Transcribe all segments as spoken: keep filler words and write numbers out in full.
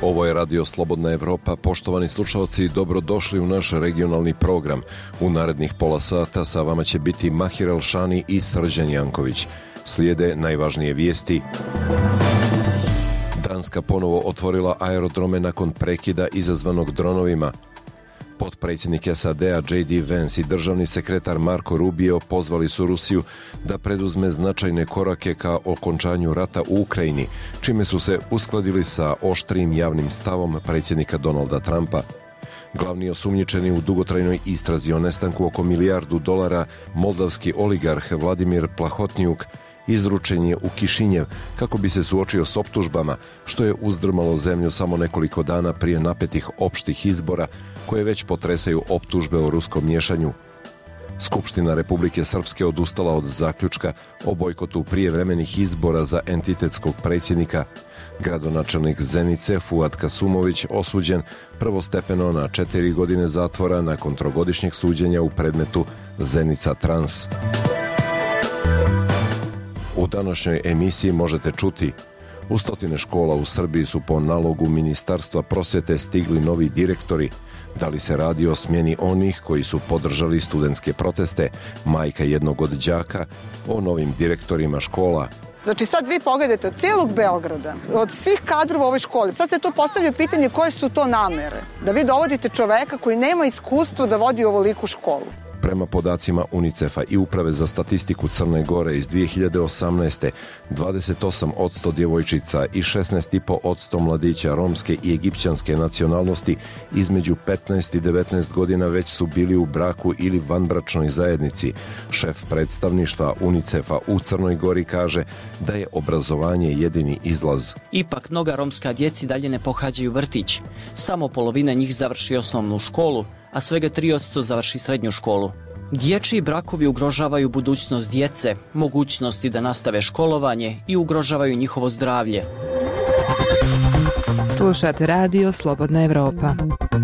Ovo je Radio Slobodna Evropa. Poštovani slušalci, dobrodošli u naš regionalni program. U narednih pola sata sa vama će biti Mahir Elšani i Srđan Janković. Slijede najvažnije vijesti. Danska ponovo otvorila aerodrome nakon prekida izazvanog dronovima. Potpredsjednik S A D-a J D Vance i državni sekretar Marco Rubio pozvali su Rusiju da preduzme značajne korake ka okončanju rata u Ukrajini, čime su se uskladili sa oštrim javnim stavom predsjednika Donalda Trumpa. Glavni osumnjičeni u dugotrajnoj istrazi o nestanku oko milijardu dolara, moldavski oligarh Vladimir Plahotniuk, izručen je u Kišinjev kako bi se suočio s optužbama, što je uzdrmalo zemlju samo nekoliko dana prije napetih opštih izbora koje već potresaju optužbe o ruskom miješanju. Skupština Republike Srpske odustala od zaključka o bojkotu prijevremenih izbora za entitetskog predsjednika. Gradonačelnik Zenice Fuad Kasumović osuđen prvostepeno na četiri godine zatvora nakon trogodišnjeg suđenja u predmetu Zenica Trans. U današnjoj emisiji možete čuti: u stotine škola u Srbiji su po nalogu Ministarstva prosvjete stigli novi direktori. Da li se radi o smjeni onih koji su podržali studentske proteste? Majka jednog od đaka o novim direktorima škola. Znači sad vi pogledajte od cijelog Beograda, od svih kadrova u ovoj školi, sad se tu postavlja pitanje koje su to namere. Da vi dovodite čoveka koji nema iskustvo da vodi ovoliku školu. Prema podacima UNICEF-a i Uprave za statistiku Crne Gore iz dvije hiljade osamnaeste. dvadeset osam posto djevojčica i šesnaest zarez pet posto mladića romske i egipćanske nacionalnosti između petnaest i devetnaest godina već su bili u braku ili vanbračnoj zajednici. Šef predstavništva UNICEF-a u Crnoj Gori kaže da je obrazovanje jedini izlaz. Ipak mnoga romska djeci dalje ne pohađaju vrtić. Samo polovina njih završi osnovnu školu, a svega tri posto završi srednju školu. Dječji brakovi ugrožavaju budućnost djece, mogućnosti da nastave školovanje i ugrožavaju njihovo zdravlje. Slušate Radio Slobodna Evropa.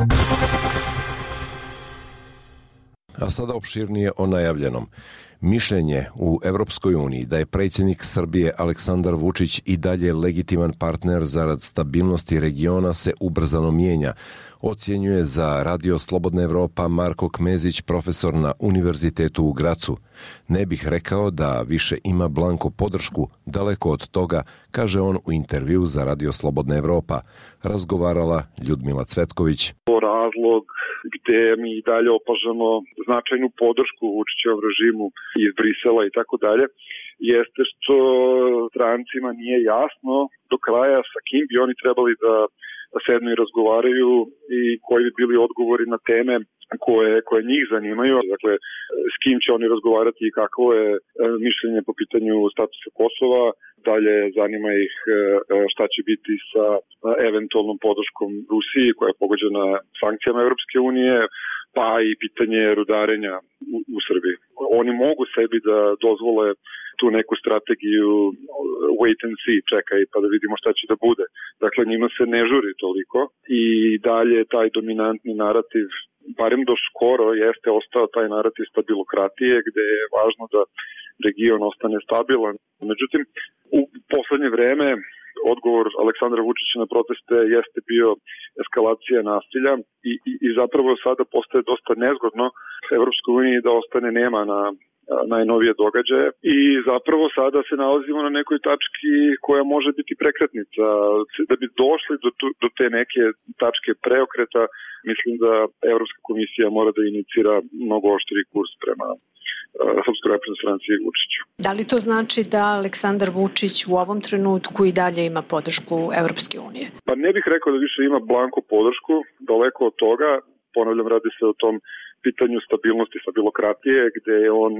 A sada opširnije o najavljenom. Mišljenje u Evropskoj uniji da je predsjednik Srbije Aleksandar Vučić i dalje legitiman partner zarad stabilnosti regiona se ubrzano mijenja, ocjenjuje za Radio Slobodna Evropa Marko Kmezić, profesor na Univerzitetu u Gracu. Ne bih rekao da više ima blanko podršku, daleko od toga, kaže on u intervju za Radio Slobodna Evropa. Razgovarala Ljudmila Cvetković. Razlog gdje mi i dalje opažamo značajnu podršku Vučićevom režimu iz Brisela i tako dalje, jeste što strancima nije jasno do kraja sa kim bi oni trebali da sednu i razgovaraju i koji bi bili odgovori na teme koje, koje njih zanimaju. Dakle, s kim će oni razgovarati i kakvo je mišljenje po pitanju statusa Kosova. Dalje zanima ih šta će biti sa eventualnom podrškom Rusiji koja je pogođena sankcijama Europske unije, pa i pitanje rudarenja u, u Srbiji. Oni mogu sebi da dozvole tu neku strategiju wait and see, čekaj pa da vidimo šta će da bude. Dakle, njima se ne žuri toliko i dalje taj dominantni narativ, barem do skoro, jeste ostao taj narativ stabilokratije gde je važno da region ostane stabilan. Međutim, u poslednje vreme odgovor Aleksandra Vučića na proteste jeste bio eskalacija nasilja i, i, i zapravo sada postaje dosta nezgodno Evropskoj uniji da ostane nema na najnovije događaje i zapravo sada se nalazimo na nekoj tački koja može biti prekretnica. Da bi došli do, tu, do te neke tačke preokreta, mislim da Evropska komisija mora da inicira mnogo oštri kurs prema Srpskoj naprednoj stranci i Vučiću. Da li to znači da Aleksandar Vučić u ovom trenutku i dalje ima podršku Evropske unije? Pa ne bih rekao da više ima blanko podršku, daleko od toga. Ponavljam, radi se o tom pitanju stabilnosti, stabilokratije, gde je on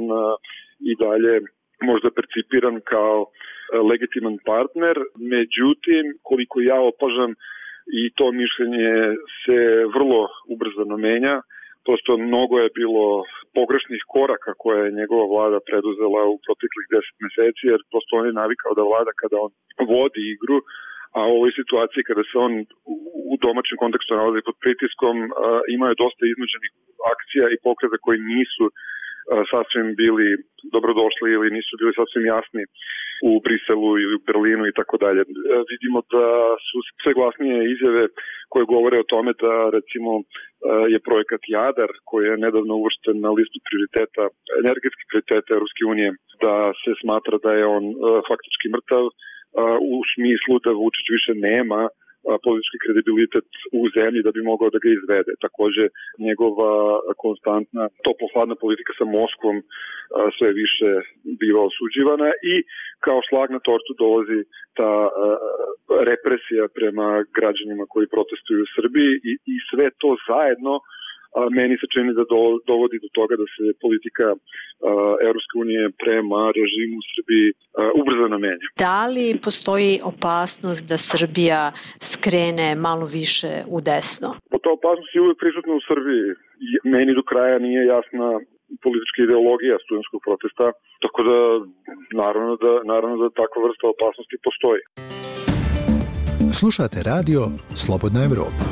i dalje možda percipiran kao legitiman partner. Međutim, koliko ja opažam, i to mišljenje se vrlo ubrzano menja. Prosto mnogo je bilo pogrešnih koraka koje je njegova vlada preduzela u proteklih deset meseci, jer prosto on je navikao da vlada kada on vodi igru, a u ovoj situaciji kada se on u domaćem kontekstu nalazi pod pritiskom, imao je dosta iznuđenih akcija i pokreta koji nisu sasvim bili dobrodošli ili nisu bili sasvim jasni u Briselu ili u Berlinu i tako dalje. Vidimo da su sve glasnije izjave koje govore o tome da recimo je projekat Jadar, koji je nedavno uvršten na listu prioriteta, energetskih prioriteta Europske unije, da se smatra da je on faktički mrtav u smislu da Vučić više nema politički kredibilitet u zemlji da bi mogao da ga izvede. Takođe, njegova konstantna toplo-hladna politika sa Moskvom sve više biva osuđivana i kao šlag na tortu dolazi ta represija prema građanima koji protestuju u Srbiji i, i sve to zajedno meni se čini da dovodi do toga da se politika Evropske unije prema režimu u Srbiji ubrzano menja. Da li postoji opasnost da Srbija skrene malo više u desno? Pa ta opasnost je uvijek prisutna u Srbiji. Meni do kraja nije jasna politička ideologija studentskog protesta, tako da naravno da, naravno da takva vrsta opasnosti postoji. Slušate radio Slobodna Evropa.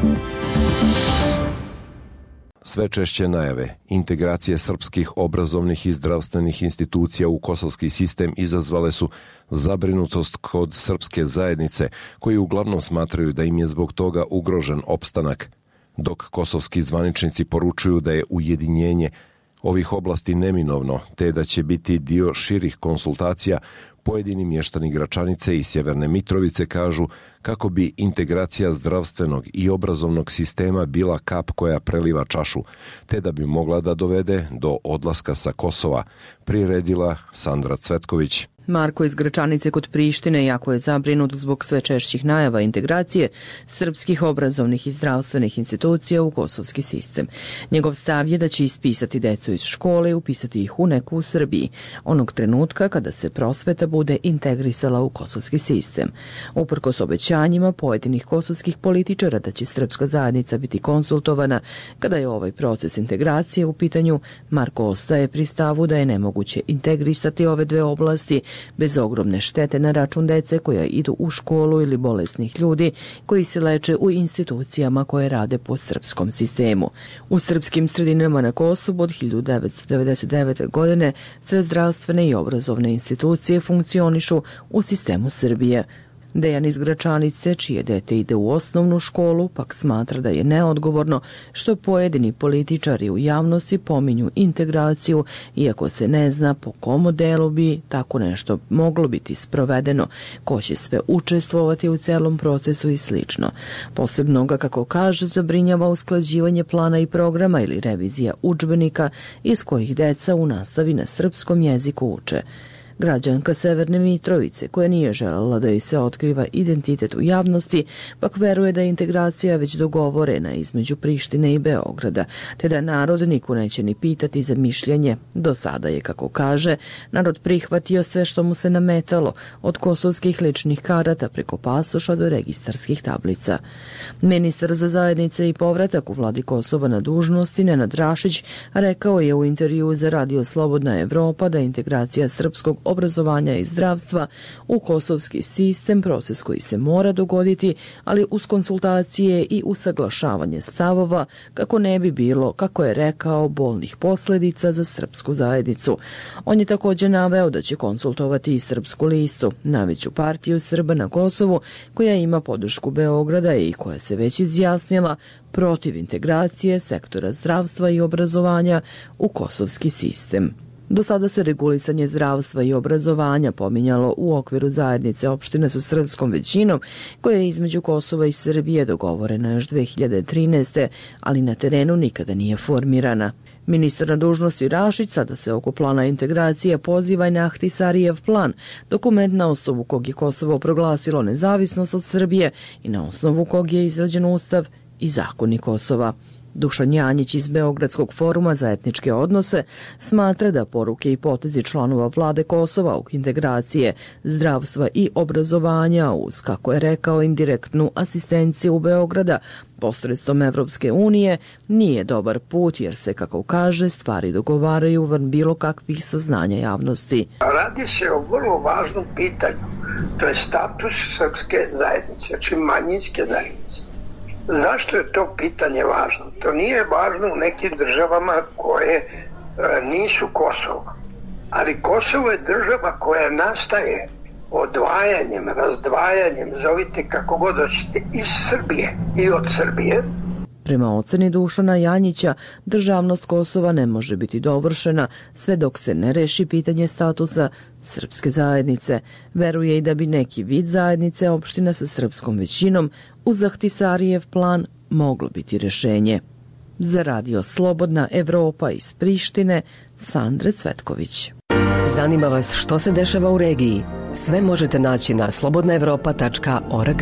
Sve češće najave integracije srpskih obrazovnih i zdravstvenih institucija u kosovski sistem izazvale su zabrinutost kod srpske zajednice, koji uglavnom smatraju da im je zbog toga ugrožen opstanak, dok kosovski zvaničnici poručuju da je ujedinjenje ovih oblasti neminovno, te da će biti dio širih konsultacija. Pojedini mještani Gračanice i Sjeverne Mitrovice kažu kako bi integracija zdravstvenog i obrazovnog sistema bila kap koja preliva čašu, te da bi mogla da dovede do odlaska sa Kosova, priredila Sandra Cvetković. Marko iz Gračanice kod Prištine jako je zabrinut zbog sve češćih najava integracije srpskih obrazovnih i zdravstvenih institucija u kosovski sistem. Njegov stav je da će ispisati decu iz škole i upisati ih u neku u Srbiji, onog trenutka kada se prosveta bude integrisala u kosovski sistem. Uprkos obećanjima pojedinih kosovskih političara da će srpska zajednica biti konsultovana kada je ovaj proces integracije u pitanju, Marko ostaje pri stavu da je nemoguće integrisati ove dve oblasti bez ogromne štete na račun dece koja idu u školu ili bolesnih ljudi koji se leče u institucijama koje rade po srpskom sistemu. U srpskim sredinama na Kosovu od hiljadu devetsto devedeset devete. godine sve zdravstvene i obrazovne institucije funkcionišu u sistemu Srbije. Dejan iz Gračanice, čije dete ide u osnovnu školu, pak smatra da je neodgovorno što pojedini političari u javnosti pominju integraciju, iako se ne zna po kom modelu bi tako nešto moglo biti sprovedeno, ko će sve učestvovati u celom procesu i slično. Posebno ga, kako kaže, zabrinjava usklađivanje plana i programa ili revizija udžbenika iz kojih deca u nastavi na srpskom jeziku uče. Građanka Severne Mitrovice, koja nije želela da joj se otkriva identitet u javnosti, pak veruje da je integracija već dogovorena između Prištine i Beograda, te da narod niko neće ni pitati za mišljenje. Do sada je, kako kaže, narod prihvatio sve što mu se nametalo, od kosovskih ličnih karata preko pasoša do registarskih tablica. Ministar za zajednice i povratak u vladi Kosova na dužnosti, Nenad Rašić, rekao je u intervjuu za radio Slobodna Evropa da integracija srpskog obrazovanja i zdravstva u kosovski sistem proces koji se mora dogoditi, ali uz konsultacije i usaglašavanje stavova kako ne bi bilo, kako je rekao, bolnih posljedica za srpsku zajednicu. On je također naveo da će konsultovati i Srpsku listu, najveću partiju Srba na Kosovu, koja ima podršku Beograda i koja se već izjasnila protiv integracije sektora zdravstva i obrazovanja u kosovski sistem. Do sada se regulisanje zdravstva i obrazovanja pominjalo u okviru zajednice opština sa srpskom većinom, koja je između Kosova i Srbije dogovorena još dve hiljade trinaeste. ali na terenu nikada nije formirana. Ministar na dužnosti Rašić sada se oko plana integracije poziva i na Ahtisarijev plan, dokument na osnovu kog je Kosovo proglasilo nezavisnost od Srbije i na osnovu kog je izrađen ustav i zakoni Kosova. Dušan Janjić iz Beogradskog foruma za etničke odnose smatra da poruke i potezi članova vlade Kosova u integracije zdravstva i obrazovanja uz, kako je rekao, indirektnu asistenciju u Beograda posredstvom Evropske unije nije dobar put, jer se, kako kaže, stvari dogovaraju van bilo kakvih saznanja javnosti. Radi se o vrlo važnom pitanju, to je status srpske zajednice, znači manjinske zajednice. Zašto je to pitanje važno? To nije važno u nekim državama koje nisu Kosovo. Ali Kosovo je država koja nastaje odvajanjem, razdvajanjem, zovite kako god hoćete, iz Srbije i od Srbije. Prema oceni Dušana Janjića, državnost Kosova ne može biti dovršena sve dok se ne reši pitanje statusa srpske zajednice. Veruje i da bi neki vid zajednice opština sa srpskom većinom uz Ahtisarijev plan moglo biti rješenje. Za radio Slobodna Evropa iz Prištine, Sandre Cvetković. Zanima vas što se dešava u regiji? Sve možete naći na slobodna evropa tačka org.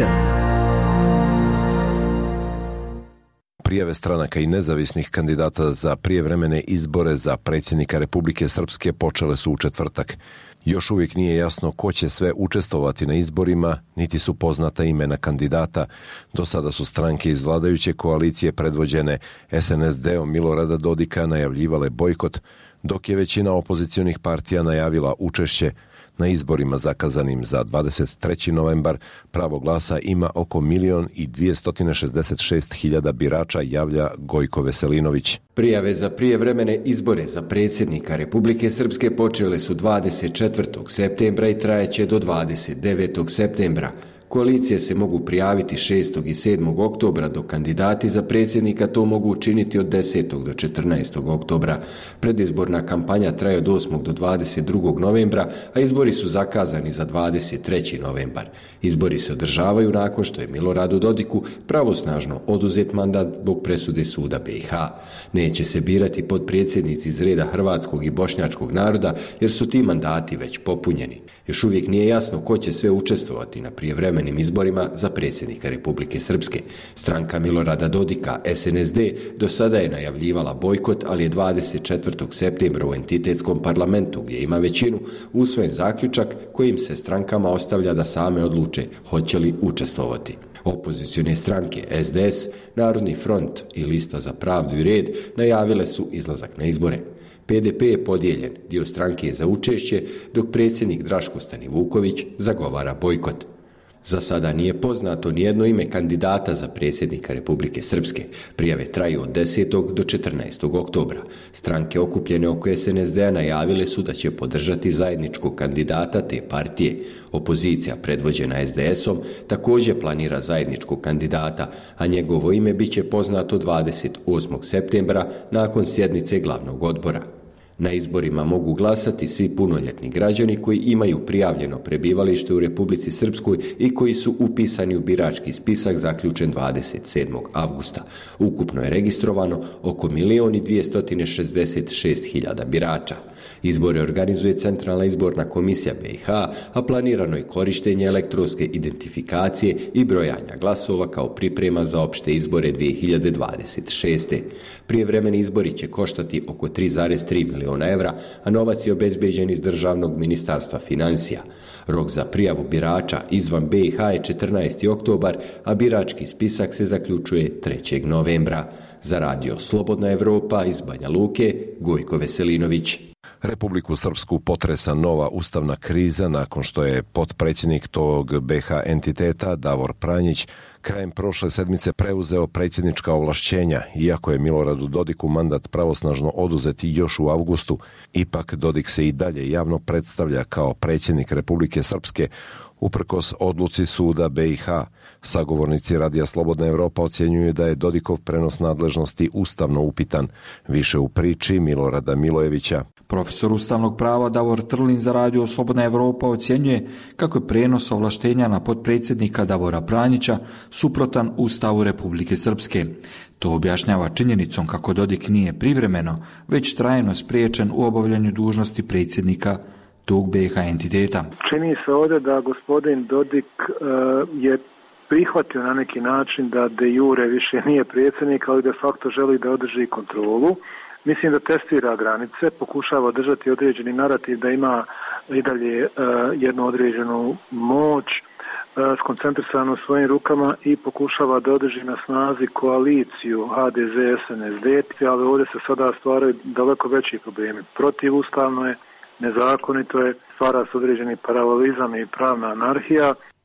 Prijave stranaka i nezavisnih kandidata za prijevremene izbore za predsjednika Republike Srpske počele su u četvrtak. Još uvijek nije jasno ko će sve učestvovati na izborima, niti su poznata imena kandidata. Do sada su stranke iz vladajuće koalicije predvođene S N S D-om Milorada Dodika najavljivale bojkot, dok je većina opozicionih partija najavila učešće. Na izborima zakazanim za dvadeset treći novembar pravo glasa ima oko milion i dvjesto šezdeset šest hiljada birača, javlja Gojko Veselinović. Prijave za prijevremene izbore za predsjednika Republike Srpske počele su dvadeset četvrtog septembra i trajeće do dvadeset devetog septembra. Koalicije se mogu prijaviti šestog i sedmog oktobra, dok kandidati za predsjednika to mogu učiniti od desetog do četrnaestog oktobra. Predizborna kampanja traje od osmog do dvadeset drugog novembra, a izbori su zakazani za dvadeset treći novembar. Izbori se održavaju nakon što je Miloradu Dodiku pravosnažno oduzet mandat zbog presude suda B i H. Neće se birati potpredsjednici iz reda hrvatskog i bošnjačkog naroda, jer su ti mandati već popunjeni. Još uvijek nije jasno ko će sve učestvovati na prijevremenim izborima za predsjednika Republike Srpske. Stranka Milorada Dodika, S N S D, do sada je najavljivala bojkot, ali je dvadeset četvrtog septembra u entitetskom parlamentu, gdje ima većinu, usvojen zaključak kojim se strankama ostavlja da same odluče hoće li učestvovati. Opozicione stranke S D S, Narodni front i Lista za pravdu i red najavile su izlazak na izbore. P D P je podijeljen, dio stranke je za učešće, dok predsjednik Draško Stanivuković zagovara bojkot. Za sada nije poznato nijedno ime kandidata za predsjednika Republike Srpske. Prijave traju od desetog do četrnaestog oktobra. Stranke okupljene oko S N S D-a najavile su da će podržati zajedničkog kandidata te partije. Opozicija predvođena S D S-om također planira zajedničkog kandidata, a njegovo ime bit će poznato dvadeset osmog septembra nakon sjednice glavnog odbora. Na izborima mogu glasati svi punoljetni građani koji imaju prijavljeno prebivalište u Republici Srpskoj i koji su upisani u birački spisak zaključen dvadeset sedmog avgusta. Ukupno je registrovano oko milion i dvjesto šezdeset šest hiljada birača. Izbore organizuje Centralna izborna komisija B i H, a planirano je korištenje elektronske identifikacije i brojanja glasova kao priprema za opšte izbore dvije hiljade dvadeset šeste. Prijevremeni izbori će koštati oko tri zarez tri miliona evra, a novac je obezbeđen iz Državnog ministarstva financija. Rok za prijavu birača izvan B i H je četrnaesti oktobar, a birački spisak se zaključuje trećeg novembra. Za radio Slobodna Evropa iz Banja Luke, Gojko Veselinović. Republiku Srpsku potresa nova ustavna kriza nakon što je potpredsjednik tog B H entiteta Davor Pranjić krajem prošle sedmice preuzeo predsjednička ovlašćenja. Iako je Miloradu Dodiku mandat pravosnažno oduzeti još u avgustu, ipak Dodik se i dalje javno predstavlja kao predsjednik Republike Srpske uprkos odluci suda B i H. Sagovornici radija Slobodna Evropa ocjenjuju da je Dodikov prenos nadležnosti ustavno upitan. Više u priči Milorada Milojevića. Profesor ustavnog prava Davor Trlin za radio Slobodna Evropa ocjenjuje kako je prenos ovlaštenja na potpredsjednika Davora Pranjića suprotan Ustavu Republike Srpske. To objašnjava činjenicom kako Dodik nije privremeno, već trajno spriječen u obavljanju dužnosti predsjednika tog B i H entiteta. Čini se ovdje da gospodin Dodik uh, je prihvatio na neki način da de jure više nije predsjednik, ali de facto želi da održi kontrolu. Mislim da testira granice, pokušava održati određeni narativ da ima i dalje uh, jednu određenu moć uh, skoncentrisanu u svojim rukama i pokušava da održi na snazi koaliciju H D Z S N S D, ali ovdje se sada stvaraju daleko veći problemi. Protivustavno je, nezakonito je, stvara se određeni paralelizam i pravna anarhija.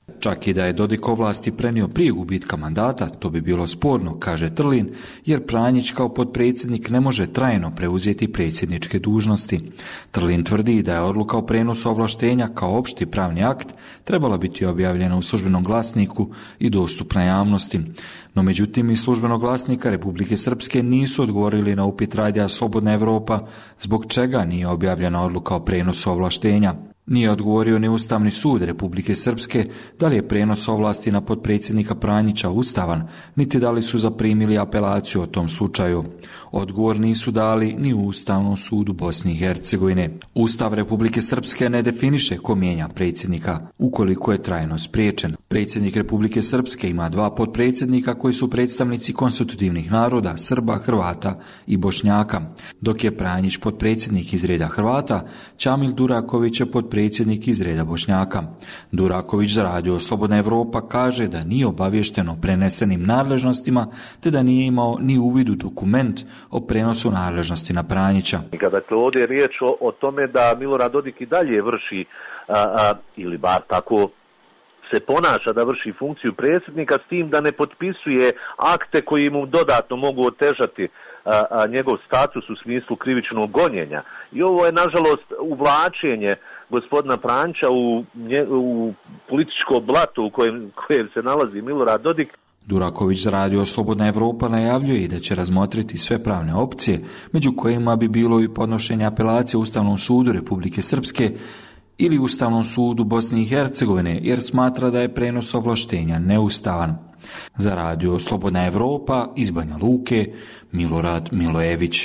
Čak i da je Dodik ovlasti prenio prije gubitka mandata, to bi bilo sporno, kaže Trlin, jer Pranjić kao potpredsjednik ne može trajno preuzeti predsjedničke dužnosti. Trlin tvrdi da je odluka o prenosu ovlaštenja kao opšti pravni akt trebala biti objavljena u službenom glasniku i dostupna javnosti. No međutim, iz službenog glasnika Republike Srpske nisu odgovorili na upit radija Slobodna Evropa zbog čega nije objavljena odluka o prenosu ovlaštenja. Nije odgovorio ni Ustavni sud Republike Srpske da li je prenos ovlasti na potpredsjednika Pranjića ustavan, niti da li su zaprimili apelaciju o tom slučaju. Odgovor nisu dali ni u Ustavnom sudu Bosne i Hercegovine. Ustav Republike Srpske ne definiše ko mijenja predsjednika ukoliko je trajno spriječen. Predsjednik Republike Srpske ima dva potpredsjednika koji su predstavnici konstitutivnih naroda, Srba, Hrvata i Bošnjaka. Dok je Pranjić potpredsjednik iz reda Hrvata, Čamil Duraković je potpredsjednik predsjednik iz reda Bošnjaka. Duraković za radio Slobodna Evropa kaže da nije obaviješten o prenesenim nadležnostima, te da nije imao ni uvid u dokument o prenosu nadležnosti na Pranjića. Dakle, ovdje je riječ o, o tome da Milorad Dodik i dalje vrši, a, a, ili bar tako se ponaša da vrši funkciju predsjednika, s tim da ne potpisuje akte koji mu dodatno mogu otežati a, a, njegov status u smislu krivičnog gonjenja. I ovo je, nažalost, uvlačenje gospodina Pranjića u, u političko blato u kojem, kojem se nalazi Milorad Dodik. Duraković za radio Slobodna Evropa najavljuje i da će razmotriti sve pravne opcije, među kojima bi bilo i podnošenje apelacije Ustavnom sudu Republike Srpske ili Ustavnom sudu Bosne i Hercegovine, jer smatra da je prenos ovlaštenja neustavan. Za radio Slobodna Evropa iz Banja Luke, Milorad Milojević.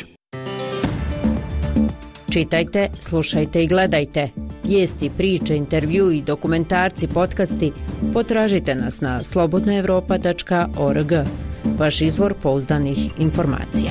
Čitajte, slušajte i gledajte. Vijesti, priče, intervju i dokumentarci, podcasti potražite nas na slobodna evropa tačka org. Vaš izvor pouzdanih informacija.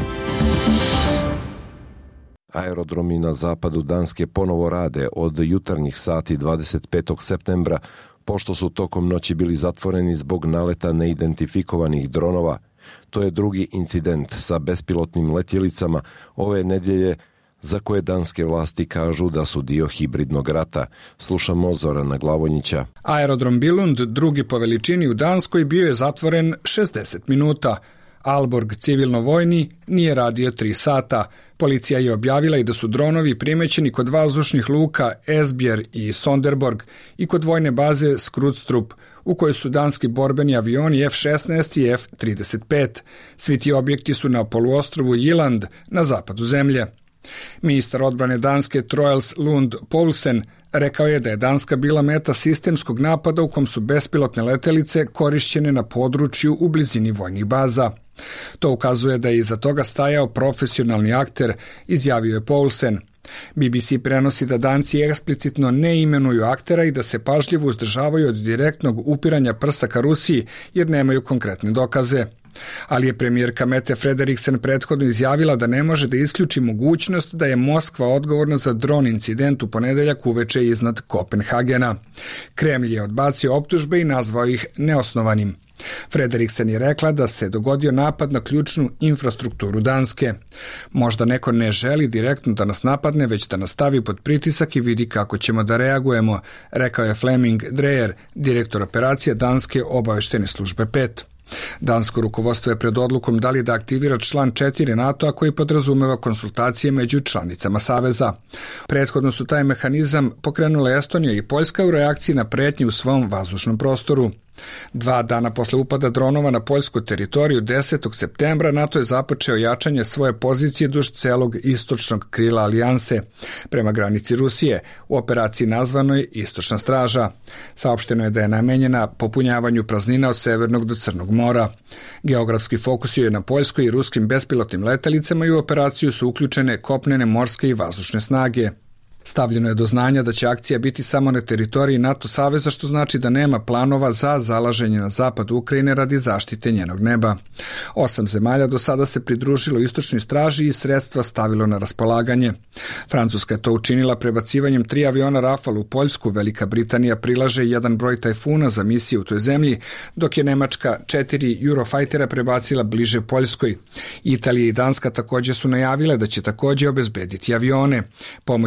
Aerodromi na zapadu Danske ponovo rade od jutarnjih sati dvadeset petog septembra, pošto su tokom noći bili zatvoreni zbog naleta neidentifikovanih dronova. To je drugi incident sa bespilotnim letjelicama ove nedjelje, za koje danske vlasti kažu da su dio hibridnog rata. Slušamo Zorana Glavonjića. Aerodrom Billund, drugi po veličini u Danskoj, bio je zatvoren šezdeset minuta. Aalborg, civilno-vojni, nije radio tri sata. Policija je objavila i da su dronovi primećeni kod vazdušnih luka Esbjerg i Sonderborg i kod vojne baze Skrudstrup, u kojoj su danski borbeni avioni F šesnaest i F trideset pet. Svi ti objekti su na poluostrvu Jylland, na zapadu zemlje. Ministar odbrane Danske Troels Lund Poulsen rekao je da je Danska bila meta sistemskog napada u kom su bespilotne letelice korišćene na području u blizini vojnih baza. To ukazuje da je iza toga stajao profesionalni akter, izjavio je Poulsen. B B C prenosi da Danci eksplicitno ne imenuju aktera i da se pažljivo uzdržavaju od direktnog upiranja prsta ka Rusiji jer nemaju konkretne dokaze. Ali je premijerka Mette Frederiksen prethodno izjavila da ne može da isključi mogućnost da je Moskva odgovorna za dron incident u ponedeljak uveče iznad Kopenhagena. Kremlj je odbacio optužbe i nazvao ih neosnovanim. Frederiksen je rekla da se dogodio napad na ključnu infrastrukturu Danske. Možda neko ne želi direktno da nas napadne, već da nas stavi pod pritisak i vidi kako ćemo da reagujemo, rekao je Flemming Dreyer, direktor operacije Danske obaveštene službe pet. Dansko rukovodstvo je pred odlukom da li da aktivira član četiri NATO-a koji podrazumeva konsultacije među članicama Saveza. Prethodno su taj mehanizam pokrenule Estonija i Poljska u reakciji na pretnje u svom vazdušnom prostoru. Dva dana posle upada dronova na poljsku teritoriju desetog septembra NATO je započeo jačanje svoje pozicije duž celog istočnog krila alijanse prema granici Rusije u operaciji nazvanoj Istočna straža. Saopšteno je da je namenjena popunjavanju praznina od Severnog do Crnog mora. Geografski fokus je na poljskoj i ruskim bespilotnim letjelicama i u operaciju su uključene kopnene, morske i vazdušne snage. Stavljeno je do znanja da će akcija biti samo na teritoriji NATO saveza, što znači da nema planova za zalaženje na zapad Ukrajine radi zaštite njenog neba. Osam zemalja do sada se pridružilo istočnoj straži i sredstva stavilo na raspolaganje. Francuska je to učinila prebacivanjem tri aviona Rafale u Poljsku, Velika Britanija prilaže jedan broj tajfuna za misije u toj zemlji, dok je Nemačka četiri Eurofightera prebacila bliže Poljskoj. Italija i Danska također su najavile da će također obezbediti avione. Pomoć su najavile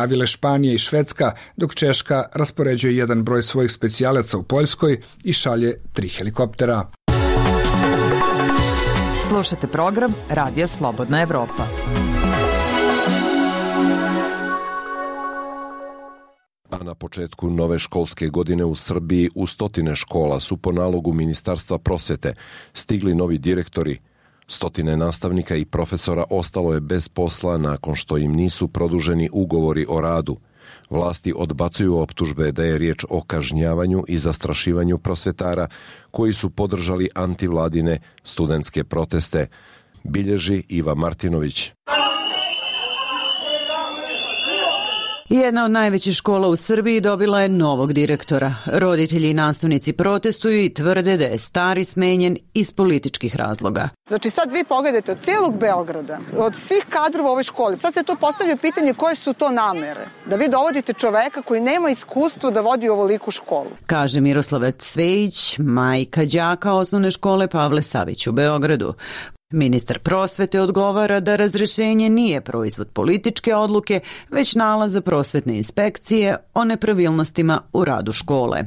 najavile Španija i Švedska, dok Češka raspoređuje jedan broj svojih specijalaca u Poljskoj i šalje tri helikoptera. Slušate program Radija Slobodna Evropa. A na početku nove školske godine u Srbiji u stotine škola su po nalogu Ministarstva prosvete stigli novi direktori. Stotine nastavnika i profesora ostalo je bez posla nakon što im nisu produženi ugovori o radu. Vlasti odbacuju optužbe da je riječ o kažnjavanju i zastrašivanju prosvetara koji su podržali antivladine studentske proteste, bilježi Iva Martinović. Jedna od najvećih škola u Srbiji dobila je novog direktora. Roditelji i nastavnici protestuju i tvrde da je stari smenjen iz političkih razloga. Znači sad vi pogledajte od cijelog Beograda, od svih kadrova u ovoj školi, sad se tu postavlja pitanje koje su to namere. Da vi dovodite čoveka koji nema iskustvo da vodi ovoliku školu. Kaže Miroslava Cvejić, majka đaka osnovne škole Pavle Savić u Beogradu. Ministar prosvete odgovara da razrešenje nije proizvod političke odluke, već nalaza prosvetne inspekcije o nepravilnostima u radu škole.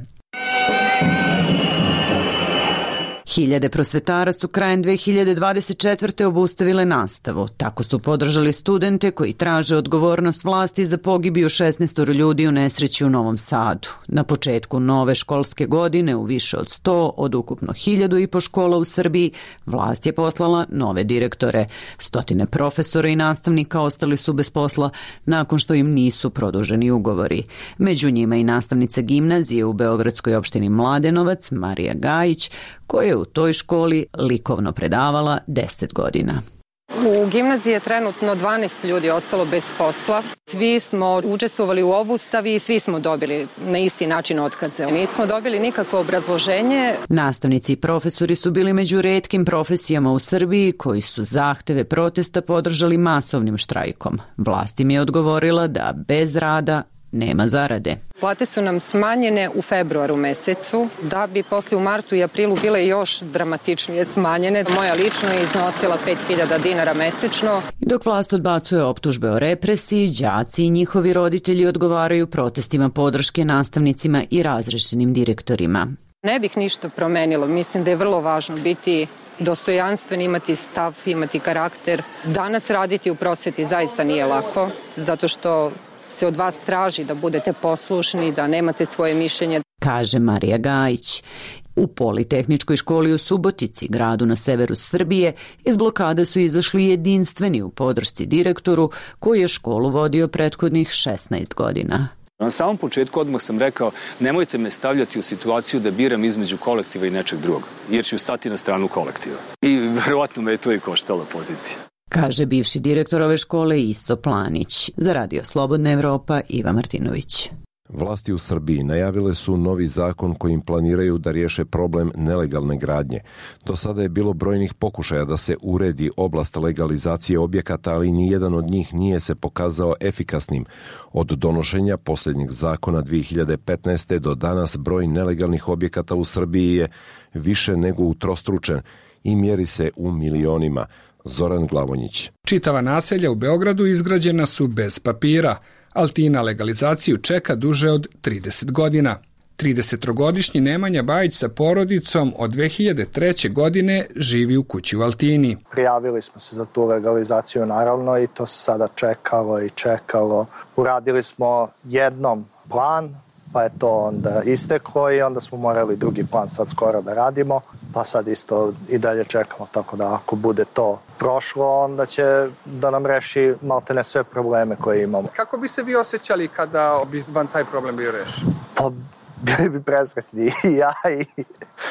Hiljade prosvetara su krajem dve hiljade dvadeset četvrte obustavile nastavu. Tako su podržali studente koji traže odgovornost vlasti za pogibiju šesnaestoro ljudi u nesreći u Novom Sadu. Na početku nove školske godine u više od sto od ukupno hiljadu i po škola u Srbiji vlast je poslala nove direktore. Stotine profesora i nastavnika ostali su bez posla nakon što im nisu produženi ugovori. Među njima i nastavnica gimnazije u beogradskoj opštini Mladenovac Marija Gajić, koja je u toj školi likovno predavala deset godina. U gimnaziji je trenutno dvanaest ljudi ostalo bez posla. Svi smo učestvovali u obustavi i svi smo dobili na isti način otkaze. Nismo dobili nikakvo obrazloženje. Nastavnici i profesori su bili među retkim profesijama u Srbiji koji su zahteve protesta podržali masovnim štrajkom. Vlast im je odgovorila da bez rada nema zarade. Plate su nam smanjene u februaru mesecu, da bi posle u martu i aprilu bile još dramatičnije smanjene. Moja lično je iznosila pet hiljada dinara mesečno. Dok vlast odbacuje optužbe o represiji, đaci i njihovi roditelji odgovaraju protestima podrške nastavnicima i razrešenim direktorima. Ne bih ništa promenilo. Mislim da je vrlo važno biti dostojanstven, imati stav, imati karakter. Danas raditi u prosveti zaista nije lako, zato što se od vas traži da budete poslušni, da nemate svoje mišljenje. Kaže Marija Gajić. U Politehničkoj školi u Subotici, gradu na severu Srbije, iz blokade su izašli jedinstveni u podršci direktoru koji je školu vodio prethodnih šesnaest godina. Na samom početku odmah sam rekao nemojte me stavljati u situaciju da biram između kolektiva i nečeg drugog, jer ću stati na stranu kolektiva. I verovatno me je to i koštala pozicija. Kaže bivši direktor ove škole Isto Planić. Za Radio Slobodna Evropa, Iva Martinović. Vlasti u Srbiji najavile su novi zakon kojim planiraju da riješe problem nelegalne gradnje. Do sada je bilo brojnih pokušaja da se uredi oblast legalizacije objekata, ali ni jedan od njih nije se pokazao efikasnim. Od donošenja posljednjeg zakona dvije hiljade petnaeste. do danas broj nelegalnih objekata u Srbiji je više nego utrostručen i mjeri se u milionima. Zoran Glavonjić. Čitava naselja u Beogradu izgrađena su bez papira. Altina legalizaciju čeka duže od trideset godina. tridesetogodišnji Nemanja Bajić sa porodicom od dve hiljade treće. godine živi u kući u Altini. Prijavili smo se za tu legalizaciju naravno i to se sada čekalo i čekalo. Uradili smo jednom plan, pa je to onda isteklo i onda smo morali drugi plan sad skoro da radimo, pa sad isto i dalje čekamo, tako da ako bude to prošlo, onda će da nam reši maltene sve probleme koje imamo. Kako bi se vi osjećali kada bi vam taj problem bio rešen? Pa bili bi presrećni i ja i,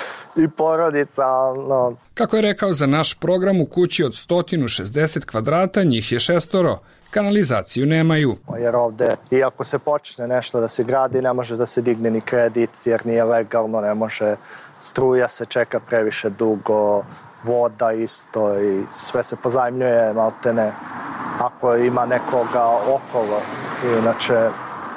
i porodica. No. Kako je rekao za naš program, u kući od sto šezdeset kvadrata, njih je šestoro. Kanalizaciju nemaju. Jer ovde, iako se počne nešto da se gradi, ne može da se digne ni kredit, jer nije legalno, ne može, struja se čeka previše dugo, voda isto i sve se pozajmljuje, maltene, ako ima nekoga okolo, inače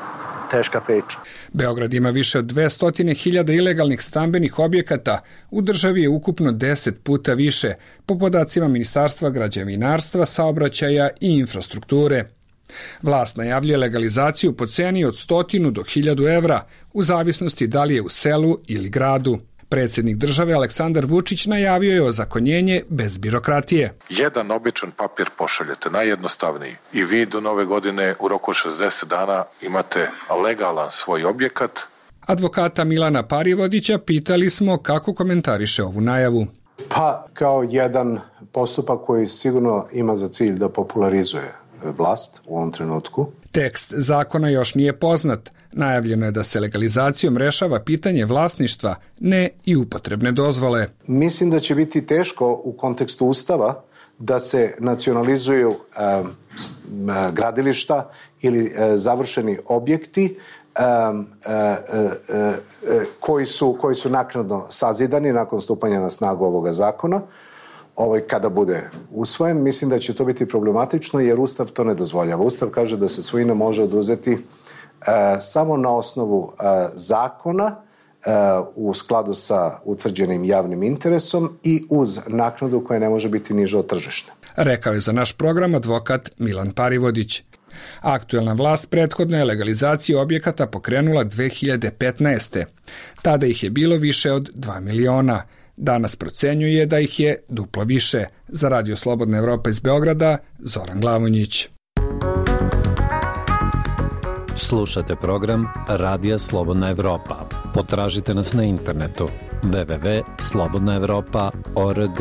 teška priča. Beograd ima više od dvesta hiljada ilegalnih stambenih objekata, u državi je ukupno deset puta više, po podacima Ministarstva građevinarstva, saobraćaja i infrastrukture. Vlast najavljuje legalizaciju po ceni od stotinu do hiljadu evra, u zavisnosti da li je u selu ili gradu. Predsjednik države Aleksandar Vučić najavio je ozakonjenje bez birokratije. Jedan običan papir pošaljete, najjednostavniji. I vi do nove godine u roku šezdeset dana imate legalan svoj objekat. Advokata Milana Parivodića pitali smo kako komentariše ovu najavu. Pa kao jedan postupak koji sigurno ima za cilj da popularizuje vlast u ovom trenutku. Tekst zakona još nije poznat. Najavljeno je da se legalizacijom rešava pitanje vlasništva, ne i upotrebne dozvole. Mislim da će biti teško u kontekstu Ustava da se nacionalizuju e, gradilišta ili e, završeni objekti e, e, e, koji su, koji su naknadno sazidani nakon stupanja na snagu ovoga zakona. Ovaj, kada bude usvojen, mislim da će to biti problematično jer Ustav to ne dozvoljava. Ustav kaže da se svojina može oduzeti e, samo na osnovu e, zakona e, u skladu sa utvrđenim javnim interesom i uz naknadu koja ne može biti niža od tržišne. Rekao je za naš program advokat Milan Parivodić. Aktuelna vlast prethodno je legalizaciju objekata pokrenula dve hiljade petnaeste. Tada ih je bilo više od dva miliona. Danas procenjuje da ih je duplo više. Za Radio Slobodna Evropa iz Beograda, Zoran Glavonjić. Slušate program Radija Slobodna Evropa. Potražite nas na internetu w w w tačka slobodna evropa tačka org.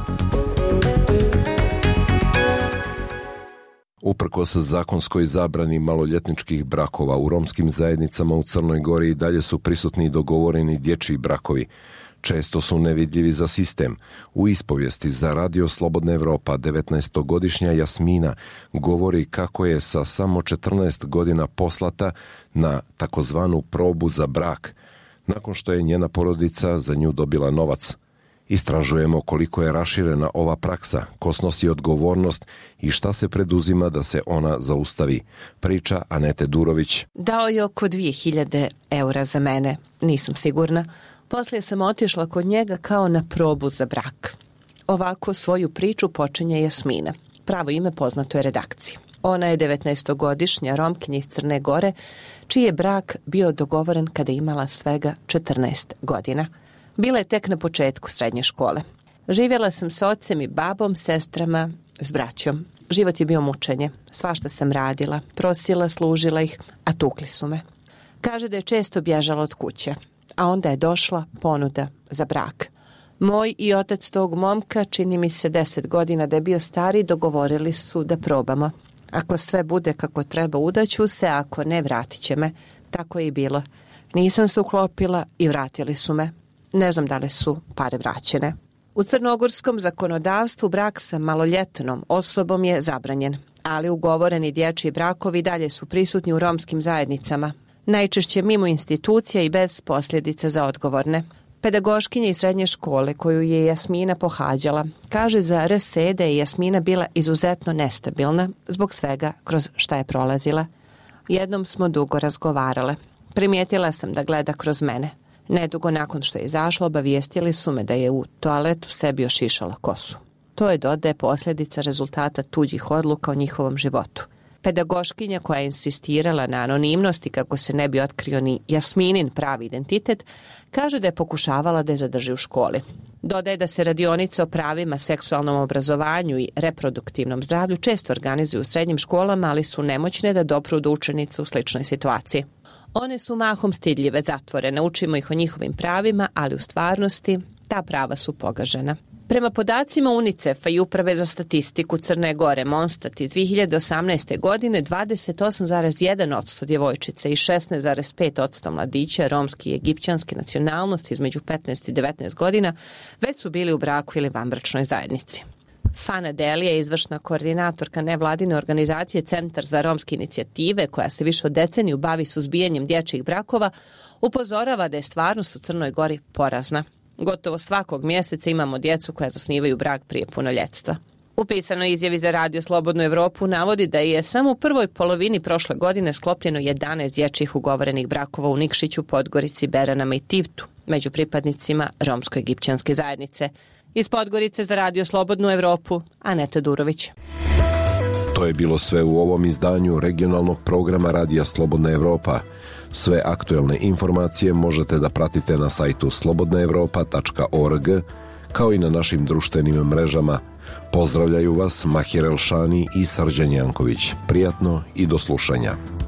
Uprkos zakonskoj zabrani maloljetničkih brakova u romskim zajednicama u Crnoj Gori i dalje su prisutni dogovoreni dječji brakovi. Često su nevidljivi za sistem. U ispovijesti za Radio Slobodna Evropa devetnaestogodišnja Jasmina govori kako je sa samo četrnaest godina poslata na takozvanu probu za brak, nakon što je njena porodica za nju dobila novac. Istražujemo koliko je raširena ova praksa, ko snosi odgovornost i šta se preduzima da se ona zaustavi. Priča Anete Durović. Dao je oko dvije hiljade eura za mene, nisam sigurna. Poslije sam otišla kod njega kao na probu za brak. Ovako svoju priču počinje Jasmina. Pravo ime poznato je redakciji. Ona je devetnaestogodišnja Romkinja iz Crne Gore, čiji je brak bio dogovoren kada je imala svega četrnaest godina. Bila je tek na početku srednje škole. Živjela sam s ocem i babom, sestrama, s braćom. Život je bio mučenje. Svašta sam radila, prosila, služila ih, a tukli su me. Kaže da je često bježala od kuće. A onda je došla ponuda za brak. Moj i otac tog momka, čini mi se deset godina da je bio stari, dogovorili su da probamo. Ako sve bude kako treba, udaću se, ako ne, vratit će me. Tako je i bilo. Nisam se uklopila i vratili su me. Ne znam da li su pare vraćene. U crnogorskom zakonodavstvu brak sa maloljetnom osobom je zabranjen, ali ugovoreni dječji brakovi dalje su prisutni u romskim zajednicama. Najčešće mimo institucija i bez posljedica za odgovorne. Pedagoškinja iz srednje škole koju je Jasmina pohađala kaže za R S E da je Jasmina bila izuzetno nestabilna zbog svega kroz šta je prolazila. Jednom smo dugo razgovarale. Primijetila sam da gleda kroz mene. Nedugo nakon što je izašla, obavijestili su me da je u toaletu sebi ošišala kosu. To je, dodaje, posljedica rezultata tuđih odluka o njihovom životu. Pedagoškinja koja je insistirala na anonimnosti kako se ne bi otkrio ni Jasminin pravi identitet, kaže da je pokušavala da je zadrži u školi. Dodaje da se radionice o pravima, seksualnom obrazovanju i reproduktivnom zdravlju često organizuju u srednjim školama, ali su nemoćne da dopru do učenica u sličnoj situaciji. One su mahom stidljive, zatvorene, učimo ih o njihovim pravima, ali u stvarnosti ta prava su pogažena. Prema podacima UNICEF-a i Uprave za statistiku Crne Gore Monstat iz dvije hiljade osamnaeste. godine dvadeset osam zarez jedan posto djevojčica i šesnaest zarez pet posto mladića romske i egipćanske nacionalnosti između petnaest i devetnaest godina već su bili u braku ili vanbračnoj zajednici. Fana Delija je izvršna koordinatorka nevladine organizacije Centar za romske inicijative, koja se više od deceniju bavi suzbijanjem dječjih brakova, upozorava da je stvarnost u Crnoj Gori porazna. Gotovo svakog mjeseca imamo djecu koja zasnivaju brak prije punoljetstva. U pisanoj izjavi za Radio Slobodnu Evropu navodi da je samo u prvoj polovini prošle godine sklopljeno jedanaest dječjih ugovorenih brakova u Nikšiću, Podgorici, Beranama i Tivtu među pripadnicima romsko-egipćanske zajednice. Iz Podgorice za Radio Slobodnu Evropu, Aneta Durović. To je bilo sve u ovom izdanju regionalnog programa Radija Slobodna Evropa. Sve aktuelne informacije možete da pratite na sajtu slobodna evropa tačka org, kao i na našim društvenim mrežama. Pozdravljaju vas Mahir Elšani i Srđan Janković. Prijatno i do slušanja.